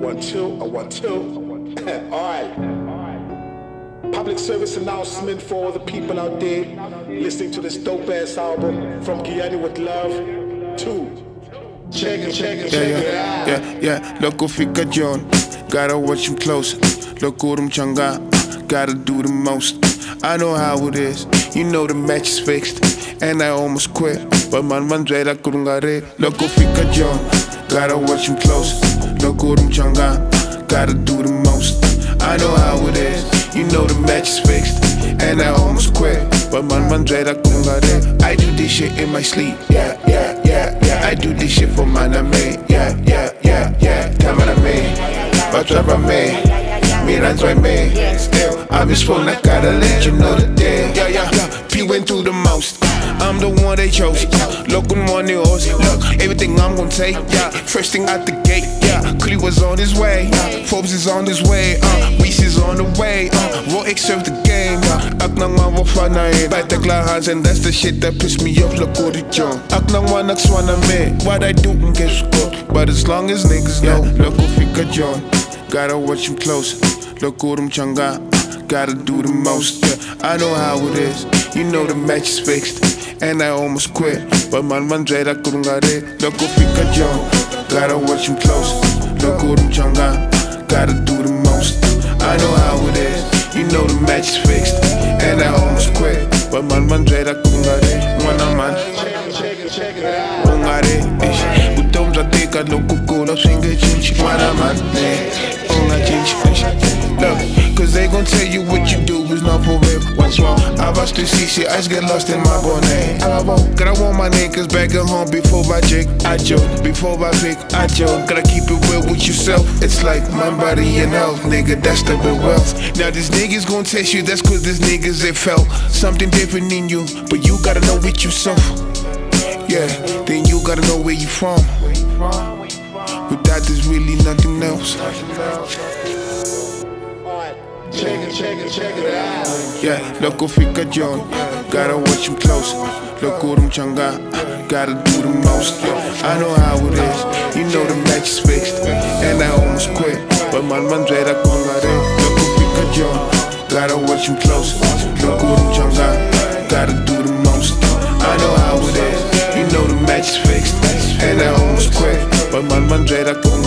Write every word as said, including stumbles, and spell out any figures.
one, two, a one, two. Alright. Public service announcement for all the people out there listening to this dope ass album from Guyana with Love. Two. Check it, check it, check yeah, it out. Yeah, yeah, loco fica John. Gotta watch him close. Loco rum changa. Gotta do the most. I know how it is. You know the match is fixed. And I almost quit. But man, man, I couldn't get it. Loco fica John. Gotta watch him close. Loco rum changa. Gotta do the most. I know how it is. You know the match is fixed. And I almost quit. But man, man, I couldn't get it. I do this shit in my sleep. Yeah, yeah, yeah, yeah. I do this shit for man I made. Yeah, yeah, yeah, yeah. Camera me. But driver me. Me runs right me. Still, I'm just phone, I gotta let you know the day. Yeah, yeah, yeah. P went through the most. I'm the one they chose. Look on money horse. Look, everything I'm gonna take. Yeah, first thing out the gate. Yeah, Clee was on his way. Forbes is on his way. Uh, Weiss is on the way. Uh, Rolex served the game. Ak nang mawa fana eh. Bij de klaarhands and that's the shit that pissed me off. Look what it young. Ak nang wanak swana me. What I do and get scored. But as long as niggas know, look who fika John. Gotta watch him close. Look who them changa. Gotta do the most. Yeah, I know how it is. You know the match is fixed. And I almost quit. But man, man, I couldn't get it. Look who fika John. Gotta watch him close. Look who them changa. Gotta do the most. I know how it is. You know the match is fixed. And I almost quit. But man, man, I couldn't get it. One on man. Ungare, ish. Utom za teka loko kola singa chinch. One on man. Unga chinch. Look, cause they gon' tell you what you do is not for real. What's wrong? I watch to see shit, I just get lost in my bonnet. I won't, cause I want my niggas back at home before I jig. I joke, before I pick, I joke. Gotta keep it real with yourself. It's like my body and health, nigga, that's the real wealth. Now this niggas gon' test you, that's cause this niggas they felt something different in you. But you gotta know it yourself. Yeah, then you gotta know where you from. Without there's really nothing else. Check it, check it, check it out. Yeah, loco fica John. Gotta watch him close. Loco rum changa. Gotta do the most. Yeah, I know how it is. You know the match is fixed. And I almost quit. But man, man, I couldn't get it. Loco fica John. Gotta watch him close. Loco rum changa. Gotta do the most. I know how it is. You know the match is fixed. And I almost quit. But man, man, I couldn't